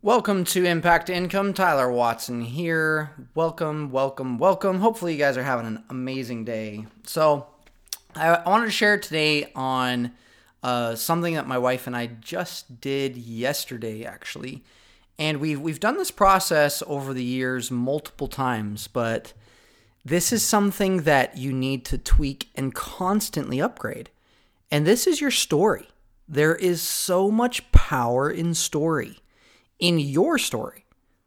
Welcome to Impact Income. Tyler Watson here. Welcome. Hopefully you guys are having an amazing day. So I wanted to share today on something that my wife and I just did yesterday, actually. And we've done this process over the years multiple times, but this is something that you need to tweak and constantly upgrade. And this is your story. There is so much power in story. In your story.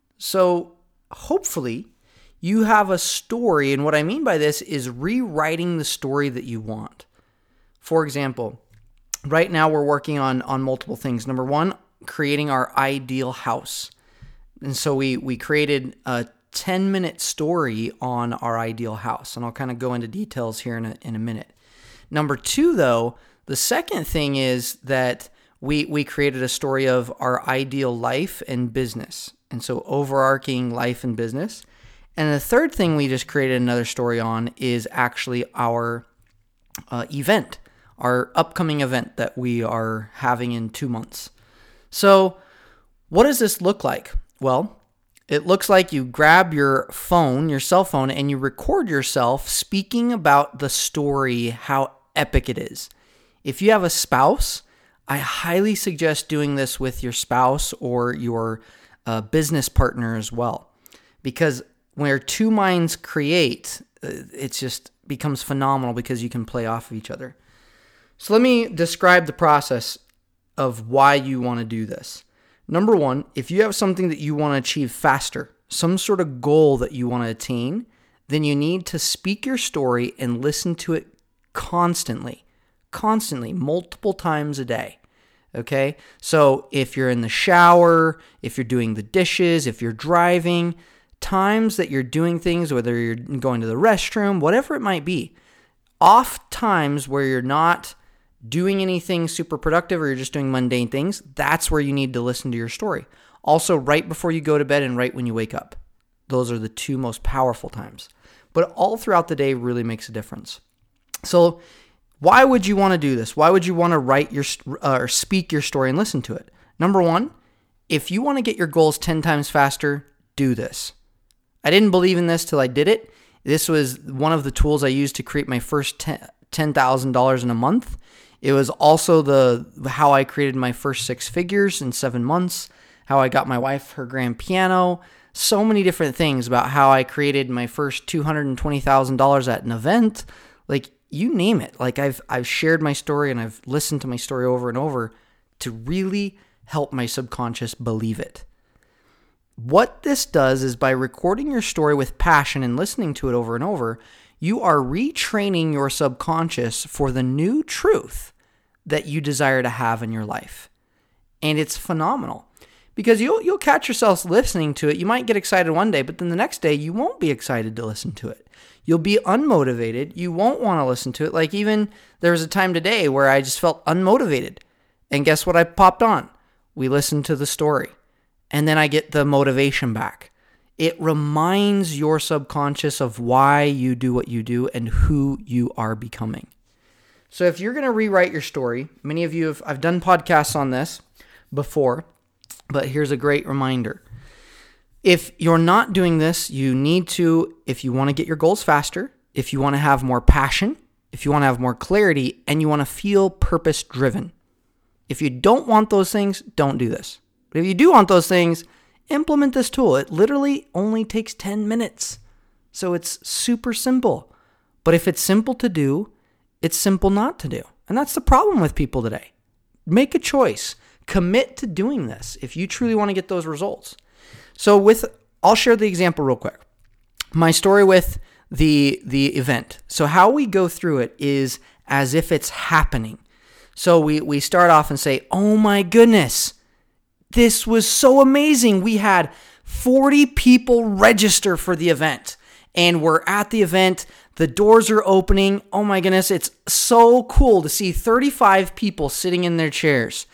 So hopefully you have a story, and what I mean by this is rewriting the story that you want. For example, right now we're working on multiple things. Number one, creating our ideal house. And so we created a 10-minute story on our ideal house, and I'll kind of go into details here in a minute. Number two, though, the second thing is that we created a story of our ideal life and business. And so overarching life and business. And the third thing we just created another story on is actually our event, our upcoming event that we are having in 2 months. So what does this look like? Well, it looks like you grab your phone, your cell phone, and you record yourself speaking about the story, how epic it is. If you have a spouse, I highly suggest doing this with your spouse or your business partner as well, because where two minds create, it just becomes phenomenal because you can play off of each other. So let me describe the process of why you want to do this. Number one, if you have something that you want to achieve faster, some sort of goal that you want to attain, then you need to speak your story and listen to it constantly, multiple times a day. Okay? So if you're in the shower, if you're doing the dishes, if you're driving, times that you're doing things, whether you're going to the restroom, whatever it might be, off times where you're not doing anything super productive or you're just doing mundane things, that's where you need to listen to your story. Also, right before you go to bed and right when you wake up. Those are the two most powerful times. But all throughout the day really makes a difference. So why would you want to do this? Why would you want to write your or speak your story and listen to it? Number one, if you want to get your goals 10 times faster, do this. I didn't believe in this till I did it. This was one of the tools I used to create my first $10,000 in a month. It was also how I created my first 6 figures in 7 months, how I got my wife her grand piano, so many different things about how I created my first $220,000 at an event. Like, you name it. Like I've shared my story and I've listened to my story over and over to really help my subconscious believe it. What this does is by recording your story with passion and listening to it over and over, you are retraining your subconscious for the new truth that you desire to have in your life. And it's phenomenal because you'll catch yourself listening to it. You might get excited one day, but then the next day you won't be excited to listen to it. You'll be unmotivated. You won't want to listen to it. Like even there was a time today where I just felt unmotivated. And guess what I popped on? We listened to the story. And then I get the motivation back. It reminds your subconscious of why you do what you do and who you are becoming. So if you're going to rewrite your story, many of you I've done podcasts on this before, but here's a great reminder. If you're not doing this, you need to, if you want to get your goals faster, if you want to have more passion, if you want to have more clarity, and you want to feel purpose-driven. If you don't want those things, don't do this. But if you do want those things, implement this tool. It literally only takes 10 minutes. So it's super simple. But if it's simple to do, it's simple not to do. And that's the problem with people today. Make a choice. Commit to doing this if you truly want to get those results. So I'll share the example real quick. My story with the event. So how we go through it is as if it's happening. So we start off and say, oh my goodness, this was so amazing. We had 40 people register for the event. And we're at the event. The doors are opening. Oh my goodness, it's so cool to see 35 people sitting in their chairs.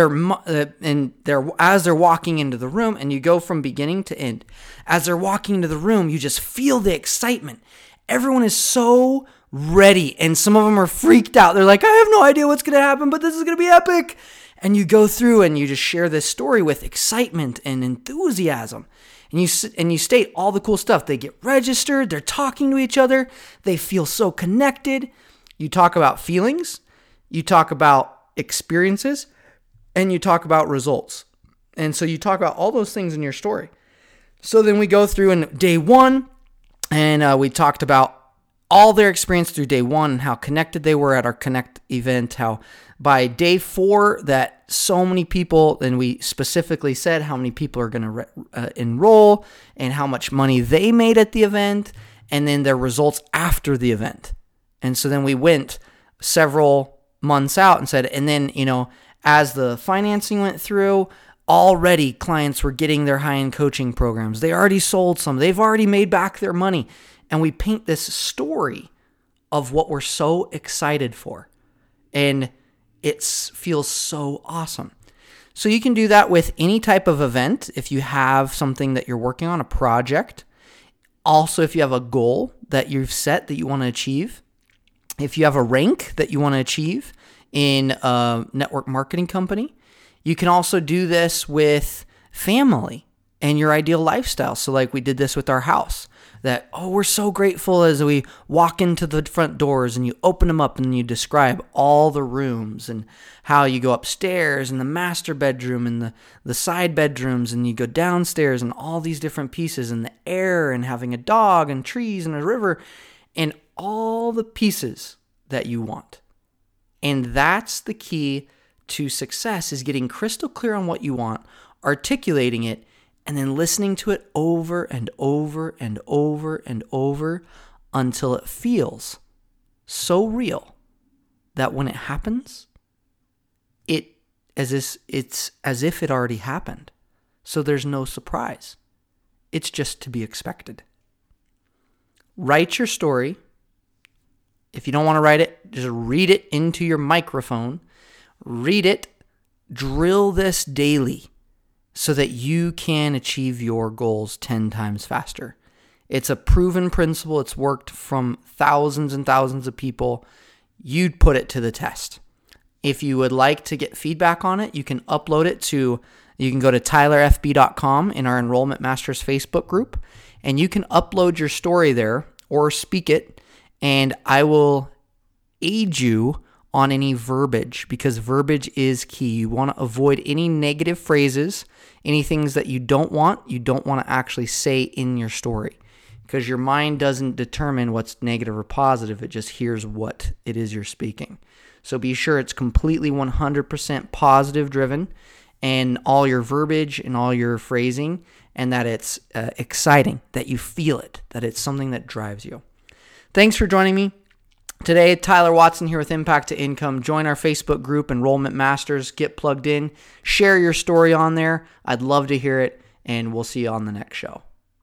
As they're walking into the room, and you go from beginning to end. As they're walking into the room, you just feel the excitement. Everyone is so ready, and some of them are freaked out. They're like, I have no idea what's going to happen, but this is going to be epic. And you go through and you just share this story with excitement and enthusiasm. And you state all the cool stuff. They get registered. They're talking to each other. They feel so connected. You talk about feelings. You talk about experiences. And you talk about results. And so you talk about all those things in your story. So then we go through in day one, and we talked about all their experience through day one and how connected they were at our Connect event, how by day 4 that so many people, and we specifically said how many people are going to enroll and how much money they made at the event, and then their results after the event. And so then we went several months out and said, and then, as the financing went through, already clients were getting their high-end coaching programs. They already sold some. They've already made back their money. And we paint this story of what we're so excited for. And it feels so awesome. So you can do that with any type of event. If you have something that you're working on, a project. Also, if you have a goal that you've set that you want to achieve. If you have a rank that you want to achieve in a network marketing company. You can also do this with family and your ideal lifestyle. So like we did this with our house. That, we're so grateful as we walk into the front doors and you open them up and you describe all the rooms and how you go upstairs and the master bedroom and the side bedrooms, and you go downstairs and all these different pieces and the air and having a dog and trees and a river and all the pieces that you want. And that's the key to success, is getting crystal clear on what you want, articulating it, and then listening to it over and over and over and over until it feels so real that when it happens, it's as if it already happened. So there's no surprise. It's just to be expected. Write your story. If you don't want to write it, just read it into your microphone. Read it. Drill this daily, so that you can achieve your goals 10 times faster. It's a proven principle. It's worked from thousands and thousands of people. You'd put it to the test. If you would like to get feedback on it, you can upload it to, you can go to tylerfb.com in our Enrollment Masters Facebook group, and you can upload your story there or speak it, and I will aid you on any verbiage, because verbiage is key. You want to avoid any negative phrases, any things that you don't want to actually say in your story, because your mind doesn't determine what's negative or positive. It just hears what it is you're speaking. So be sure it's completely 100% positive driven, and all your verbiage and all your phrasing, and that it's exciting, that you feel it, that it's something that drives you. Thanks for joining me today. Tyler Watson here with Impact to Income. Join our Facebook group, Enrollment Masters. Get plugged in. Share your story on there. I'd love to hear it, and we'll see you on the next show.